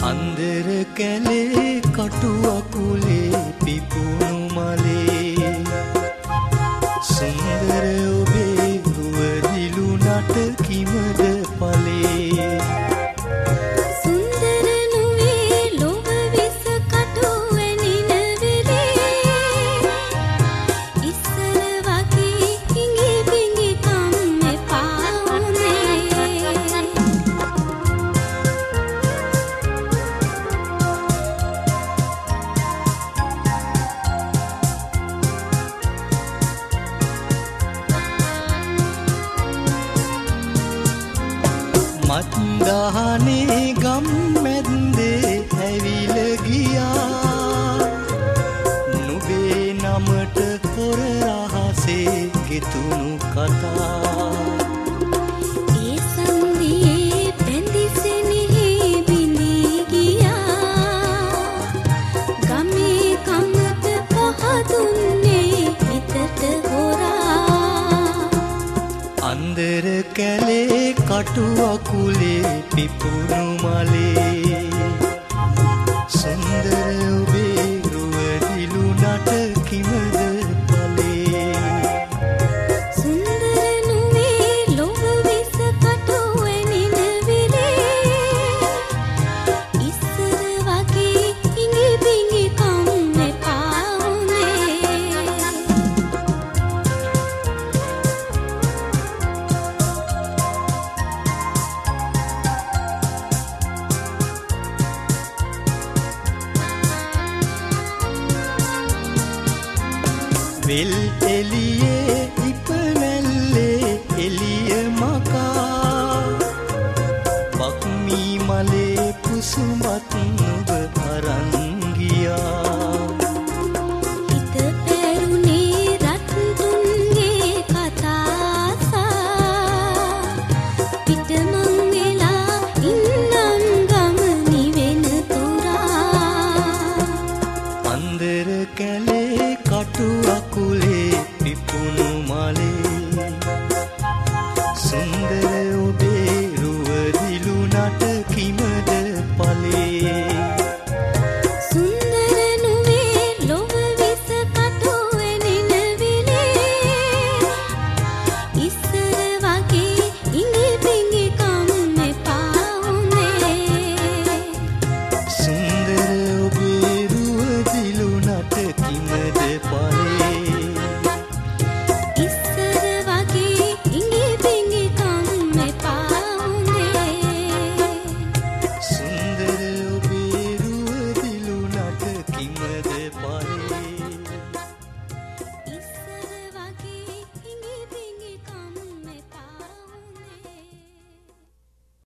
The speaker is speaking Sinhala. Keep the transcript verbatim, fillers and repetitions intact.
අන්දර කැලේ කටු අකුලේ පිපුණු මලේ සුන්දර ඔබේ රුවදිලු නට කිමද පලේ සුන්දර නුවේ ලොව විස කටු වැනින වෙලේ ඉස්සර වගේ හිඟි බිඟි කම් එපා වුනේ මත්දහනේ ගම් මැද්දේ ඇවිල ගියා නුඹේ නමට පොර රහසේ ගෙතුණු කතා ඒ සන්දියේ බැඳිසෙනෙහි බිඳී ගියා ගමේ කමත පහදුන්නේ හිතට හොරා අන්දර කැලේ කටු අකුලේ පිපුණු මලේ සුන්දර ඔබේ රුවදිලු නට කිමද පලේ සුන්දර නුවේ ලොව විස කටු වැනින වෙලේ ඉස්සර වගේ හිඟි බිඟි කම් එපා වුනේ වෙල් එලියේ ඉපනැල්ලේ එලිය මකා බක්මී මලේ කුසුමත් නුඹ අරන් ගියා